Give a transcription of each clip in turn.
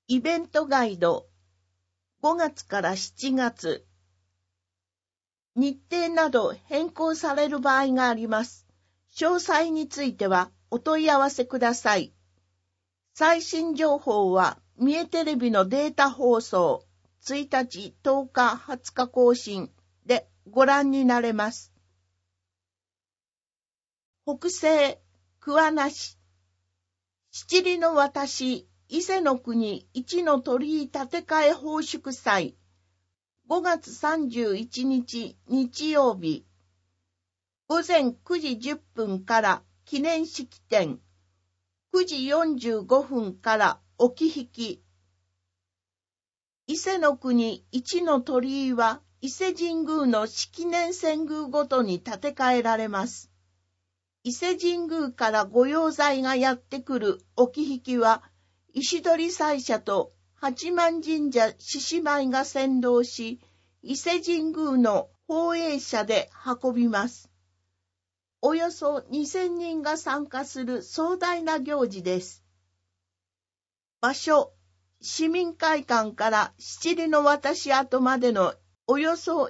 イベントガイド5月から7月日程など変更される場合があります。詳細についてはお問い合わせください。最新情報は三重テレビのデータ放送1日、10日、20日更新でご覧になれます。北西、桑名市。七里の渡し、伊勢の国一の鳥居建て替え奉祝祭。5月31日日曜日。午前9時10分から記念式典。9時45分からおき引き。伊勢の国一の鳥居は伊勢神宮の式年遷宮ごとに建て替えられます。伊勢神宮から御用材がやってくるおき引きは、石鳥祭社と八幡神社獅子舞が先導し、伊勢神宮の宝永社で運びます。およそ2000人が参加する壮大な行事です。場所、市民会館から七里の渡し跡までのおよそ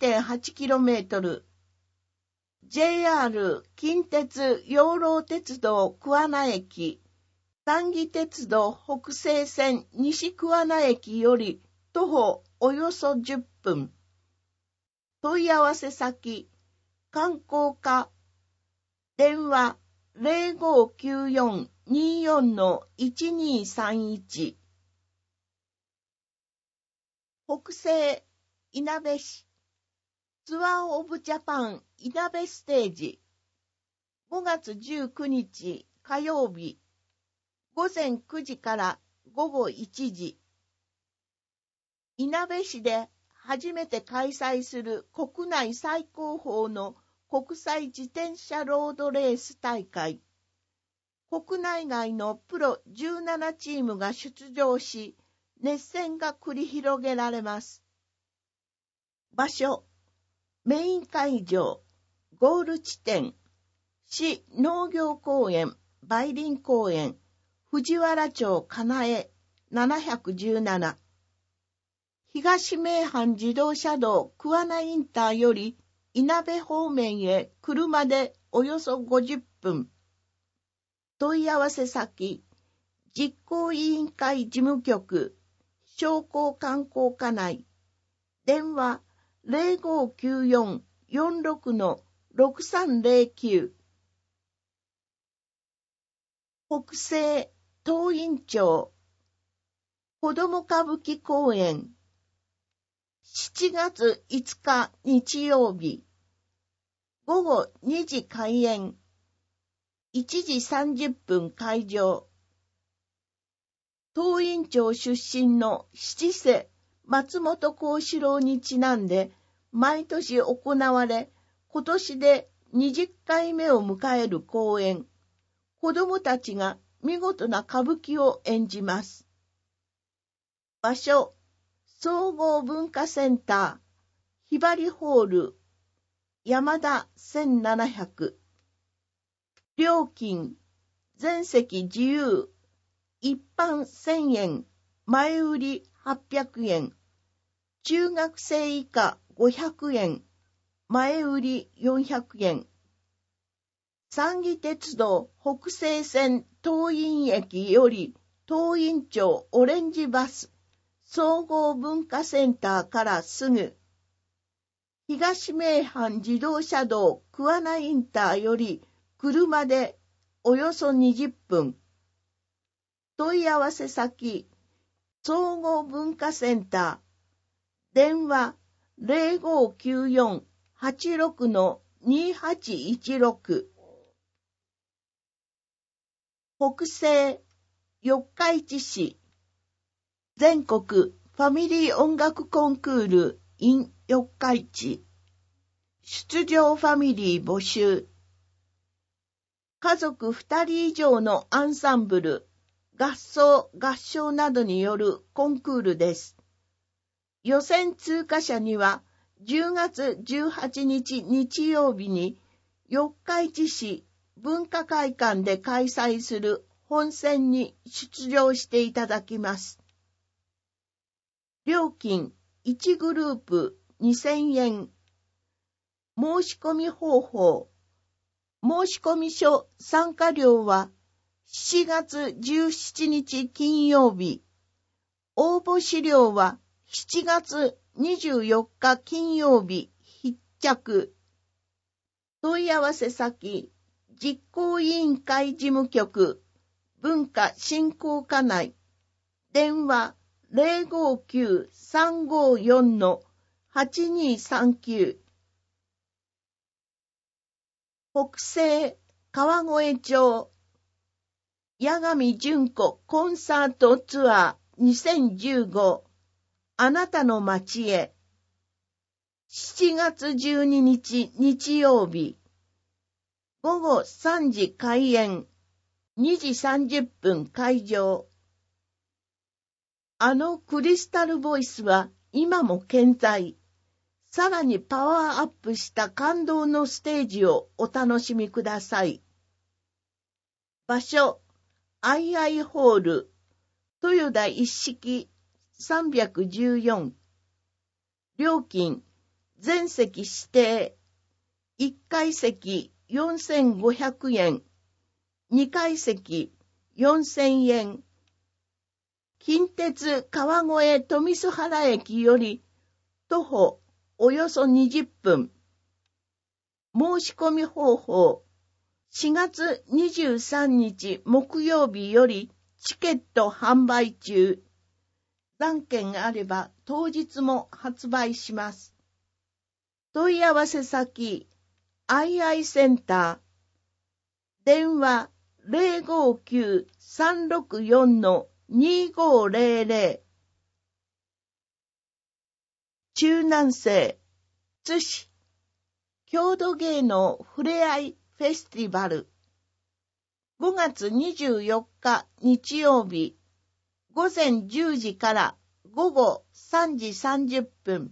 1.8km。JR 近鉄養老鉄道桑名駅、丹義鉄道北西線西桑名駅より徒歩およそ10分。問い合わせ先、観光課、電話 0594-24-1231。北西、いなべ市。ツアーオブジャパンいなべステージ。5月19日火曜日。午前9時から午後1時。いなべ市で初めて開催する国内最高峰の国際自転車ロードレース大会。国内外のプロ17チームが出場し、熱戦が繰り広げられます。場所。メイン会場、ゴール地点、市農業公園、梅林公園、藤原町金江717。東名阪自動車道桑名インターよりいなべ方面へ車でおよそ50分。問い合わせ先、実行委員会事務局、商工観光課内、電話0594-46-6309。北西東院町子ども歌舞伎公演。7月5日日曜日。午後2時開演。1時30分開場。東院町出身の七世松本幸四郎にちなんで毎年行われ、今年で20回目を迎える公演。子どもたちが見事な歌舞伎を演じます。場所、総合文化センター、ひばりホール、山田1700。料金、全席自由、一般1000円、前売り800円。中学生以下500円、前売り400円。三義鉄道北西線東院駅より東院町オレンジバス総合文化センターからすぐ。東名阪自動車道桑名インターより車でおよそ20分。問い合わせ先、総合文化センター。電話0594-86-2816。北西、四日市市。全国ファミリー音楽コンクール in 四日市。出場ファミリー募集。家族2人以上のアンサンブル、合奏、合唱などによるコンクールです。予選通過者には10月18日日曜日に四日市市文化会館で開催する本選に出場していただきます。 料金1グループ2000円。申し込み方法。申し込み書参加料は7月17日金曜日。応募資料は7月24日金曜日必着。問い合わせ先、実行委員会事務局、文化振興課内。電話059-354-8239。北西川越町八神純子コンサートツアー2015あなたの街へ。7月12日日曜日午後3時開演、2時30分会場。あのクリスタルボイスは今も健在。さらにパワーアップした感動のステージをお楽しみください。場所、II ホール、豊田一式314。料金、全席指定。1階席4500円。2階席4000円。近鉄川越富洲原駅より徒歩およそ20分。申し込み方法。4月23日木曜日よりチケット販売中。残券あれば当日も発売します。問い合わせ先、II センター。電話059-364-2500。中南西、津市、郷土芸能ふれあいフェスティバル。5月24日日曜日、午前10時から午後3時30分。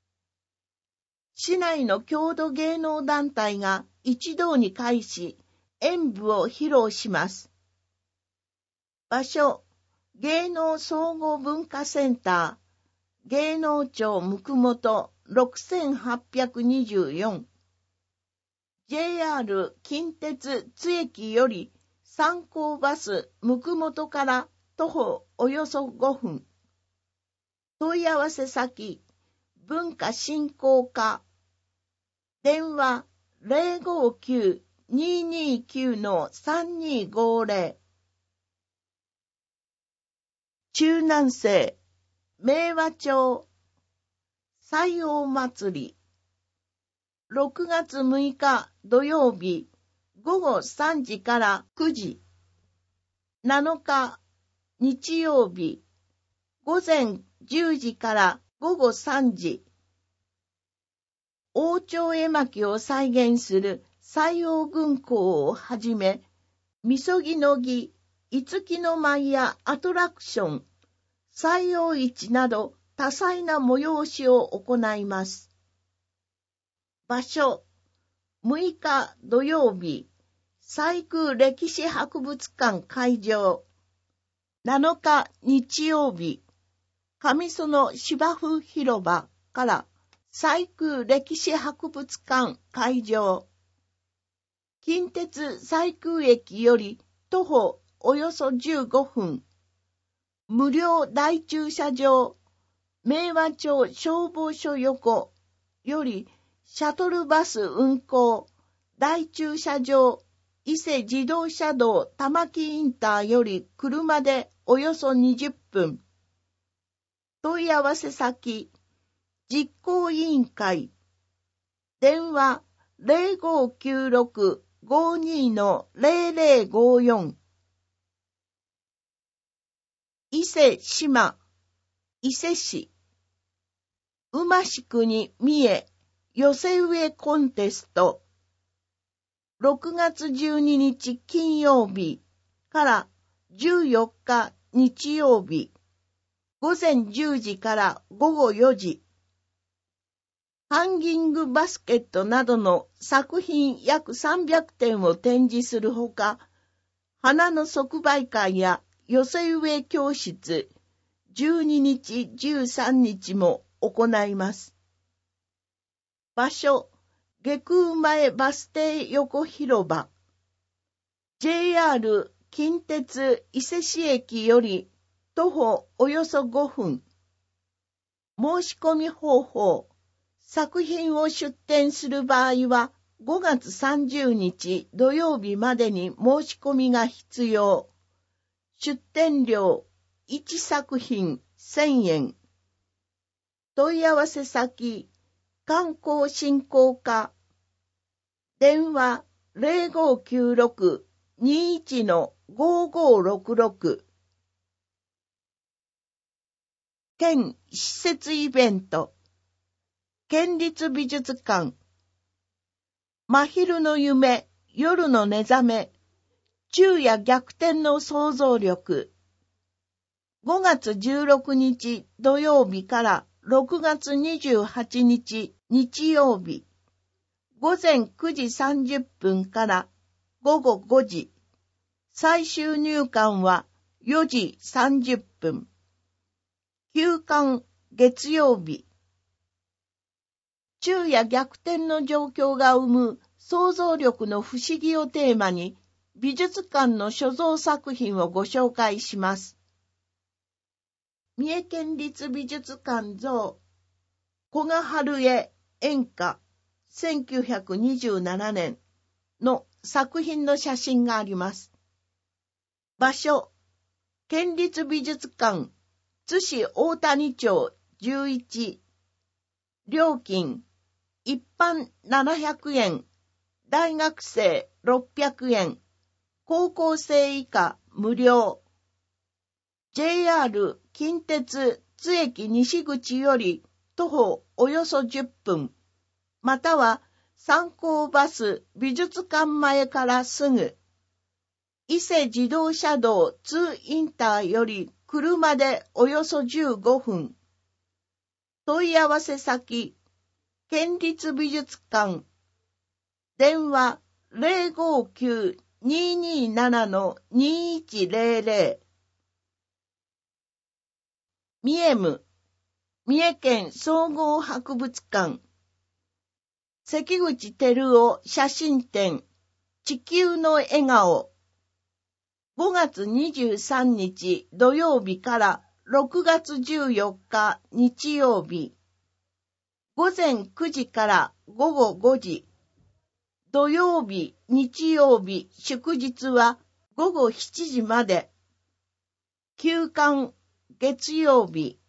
市内の郷土芸能団体が一堂に会し、演舞を披露します。場所、芸能総合文化センター、芸能町向本6824。JR 近鉄津駅より三高バス向本から徒歩およそ5分。問い合わせ先、文化振興課。電話059-229-3250。中南西、明和町、西王祭り。6月6日土曜日、午後3時から9時。7日日曜日、午前10時から午後3時。王朝絵巻を再現する西王軍港をはじめ、みそぎの儀、五木の舞やアトラクション、西王市など多彩な催しを行います。場所、6日土曜日、西宮歴史博物館会場。7日日曜日、上園芝生広場から西宮歴史博物館会場。近鉄西宮駅より徒歩およそ15分。無料大駐車場、明和町消防署横よりシャトルバス運行、大駐車場、伊勢自動車道玉木インターより車でおよそ20分。問い合わせ先、実行委員会。電話0596-52-0054。伊勢志摩、伊勢市。馬し国三重、寄せ植えコンテスト。6月12日金曜日から14日日曜日。午前10時から午後4時。ハンギングバスケットなどの作品約300点を展示するほか、花の即売会や寄せ植え教室、 12日、13日も行います。場所、下空前バス停横広場。JR 近鉄伊勢市駅より徒歩およそ5分。申し込み方法。作品を出展する場合は5月30日土曜日までに申し込みが必要。出展料1作品1000円。問い合わせ先、観光振興課。電話0596-21-5566。県施設イベント。県立美術館。真昼の夢、夜の寝覚め。昼夜逆転の想像力。5月16日土曜日から6月28日日曜日。午前9時30分から午後5時。最終入館は4時30分。休館月曜日。昼夜逆転の状況が生む想像力の不思議をテーマに美術館の所蔵作品をご紹介します。三重県立美術館像古賀春江演歌1927年の作品の写真があります。場所、県立美術館津市大谷町11。料金、一般700円、大学生600円、高校生以下無料。JR 近鉄津駅西口より徒歩およそ10分、または三高バス美術館前からすぐ。伊勢自動車道津インターより車でおよそ15分。問い合わせ先、県立美術館。電話059-227-2100。三重無、三重県総合博物館。関口照夫写真展、地球の笑顔。5月23日土曜日から6月14日日曜日。午前9時から午後5時。土曜日、日曜日、祝日は午後7時まで。休館、月曜日。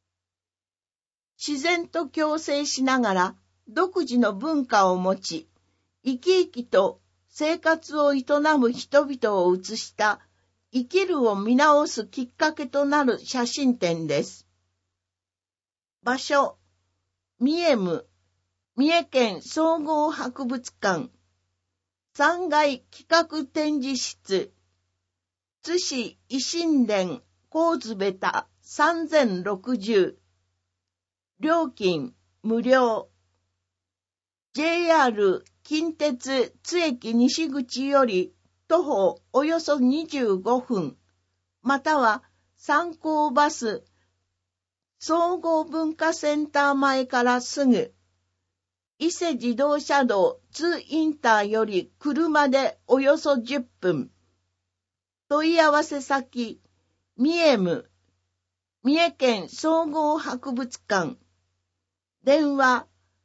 自然と共生しながら独自の文化を持ち、生き生きと生活を営む人々を写した生きるを見直すきっかけとなる写真展です。場所、三重無、三重県総合博物館。3階企画展示室。津市維新殿神津ベタ3060。料金無料。JR 近鉄津駅西口より徒歩およそ25分、または三高バス総合文化センター前からすぐ。伊勢自動車道津インターより車でおよそ10分。問い合わせ先、三重無、三重県総合博物館。電話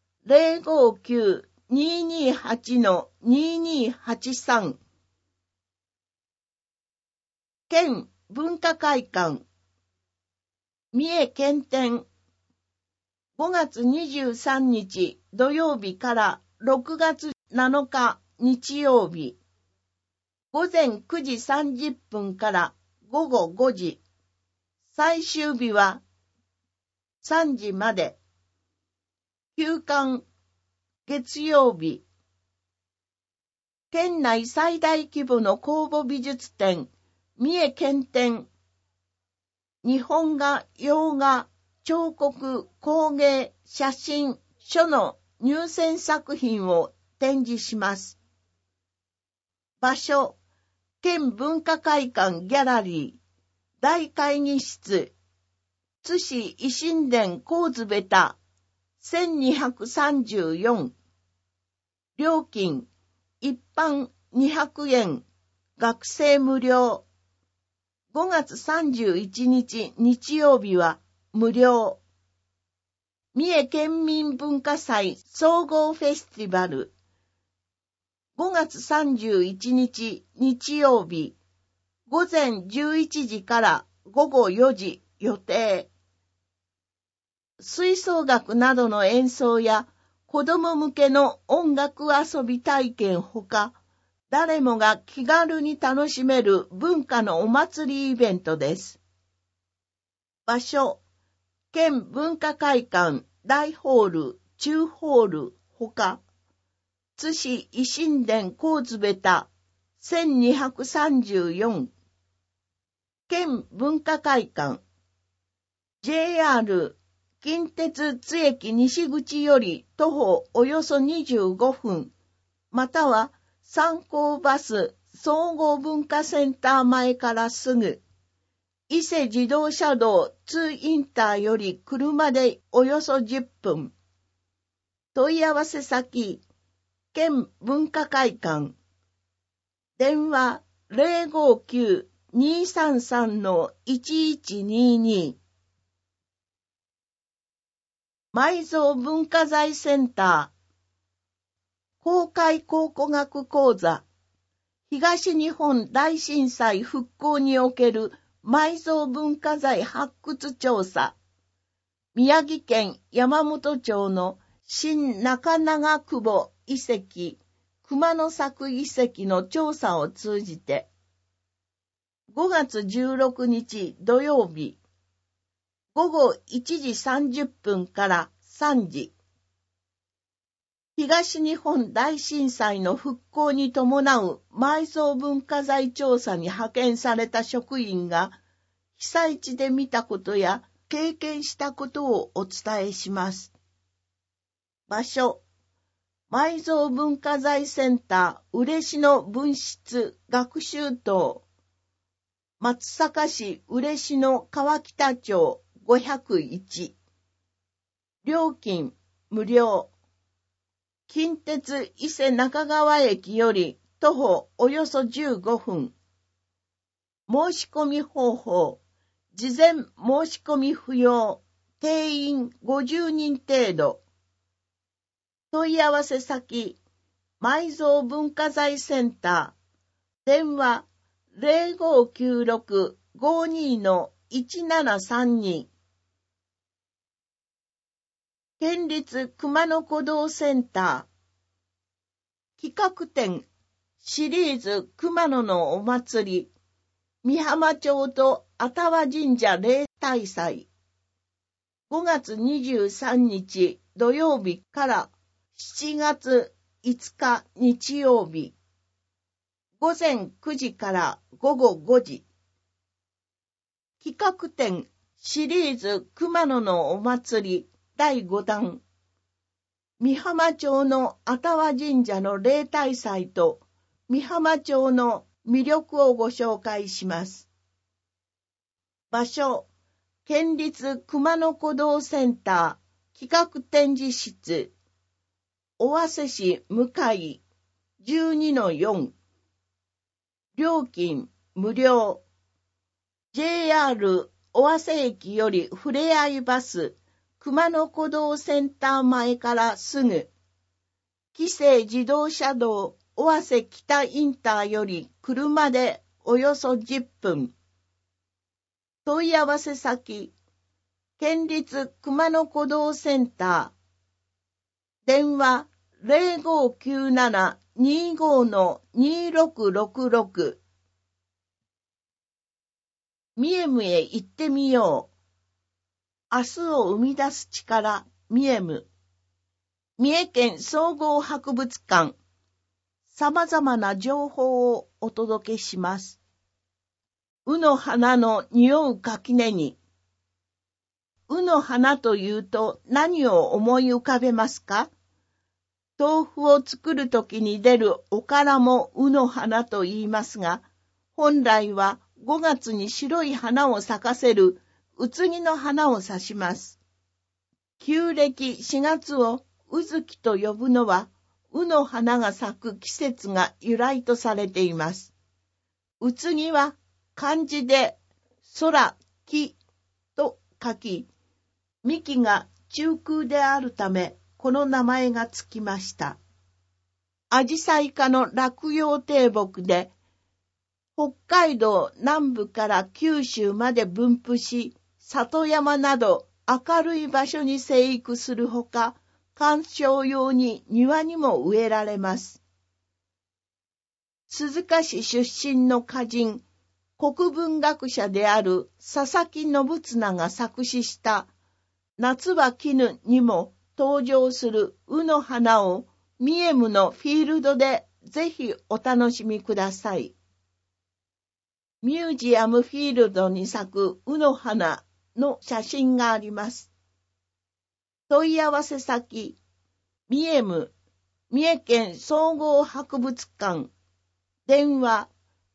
059-228-2283。県文化会館。三重県展。5月23日土曜日から6月7日日曜日。午前9時30分から午後5時。最終日は3時まで。休館月曜日。県内最大規模の公募美術展、三重県展。日本画、洋画、彫刻、工芸、写真、書の入選作品を展示します。場所、県文化会館ギャラリー、大会議室。 津市維新伝神津ベタ1234。料金、一般200円、学生無料。5月31日日曜日は無料。三重県民文化祭総合フェスティバル。5月31日日曜日、午前11時から午後4時予定。吹奏楽などの演奏や子供向けの音楽遊び体験ほか、誰もが気軽に楽しめる文化のお祭りイベントです。場所、県文化会館大ホール、中ホールほか、津市維新伝神津ベタ1234。県文化会館 JR 近鉄津駅西口より徒歩およそ25分、または三高バス総合文化センター前からすぐ、伊勢自動車道津インターより車でおよそ10分。問い合わせ先、県文化会館。電話059-233-1122。埋蔵文化財センター。公開考古学講座。東日本大震災復興における埋蔵文化財発掘調査。宮城県山本町の新中長久保遺跡、熊野作遺跡の調査を通じて、5月16日土曜日、午後1時30分から3時、東日本大震災の復興に伴う埋蔵文化財調査に派遣された職員が、被災地で見たことや経験したことをお伝えします。場所、埋蔵文化財センター嬉野分室学習棟、松阪市嬉野川北町501。料金無料。近鉄伊勢中川駅より徒歩およそ15分。申し込み方法、事前申し込み不要、定員50人程度。問い合わせ先、埋蔵文化財センター、電話0596-52-1732。県立熊野古道センター、企画展、シリーズ熊野のお祭り、美浜町と愛宕神社例大祭。5月23日土曜日から7月5日日曜日。午前9時から午後5時。企画展シリーズ熊野のお祭り第5弾。美浜町の愛宕神社の例大祭と美浜町の魅力をご紹介します。場所、県立熊野古道センター企画展示室、尾鷲市向井 12-4。料金無料。JR 尾鷲駅よりふれあいバス熊野古道センター前からすぐ、紀勢自動車道尾鷲北インターより車でおよそ10分。問い合わせ先、県立熊野古道センター、電話0597-25-2666。三重むへ行ってみよう。明日を生み出す力、三重む。三重県総合博物館。様々な情報をお届けします。卯の花の匂う垣根に。卯の花というと何を思い浮かべますか？豆腐を作るときに出るおからも卯の花と言いますが、本来は5月に白い花を咲かせるうつぎの花を指します。旧暦4月をうずきと呼ぶのは、うの花が咲く季節が由来とされています。うつぎは漢字で空、木と書き、幹が中空であるため、この名前がつきました。アジサイ科の落葉低木で、北海道南部から九州まで分布し、里山など明るい場所に生育するほか、観賞用に庭にも植えられます。鈴鹿市出身の歌人、国文学者である佐々木信綱が作詞した夏は絹にも登場するうの花をミエムのフィールドでぜひお楽しみください。ミュージアムフィールドに咲くうの花の写真があります。問い合わせ先、ミエム、三重県総合博物館、電話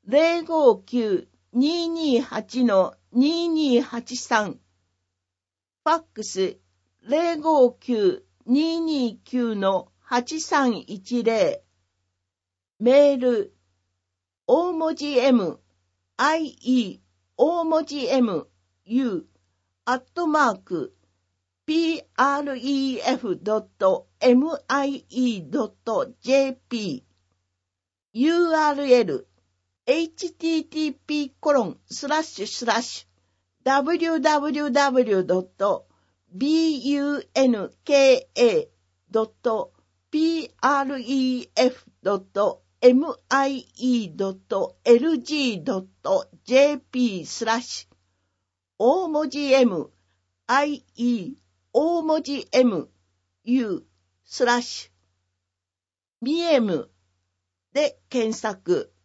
059-228-2283、ファックス059-229-8310、メール、大文字 M、IE、大文字 M、U、@pref.mie.jp URL http://www.bunka.pref.mie.lg.jp 大文字 M、IE、大文字 M、U、ミエムで検索。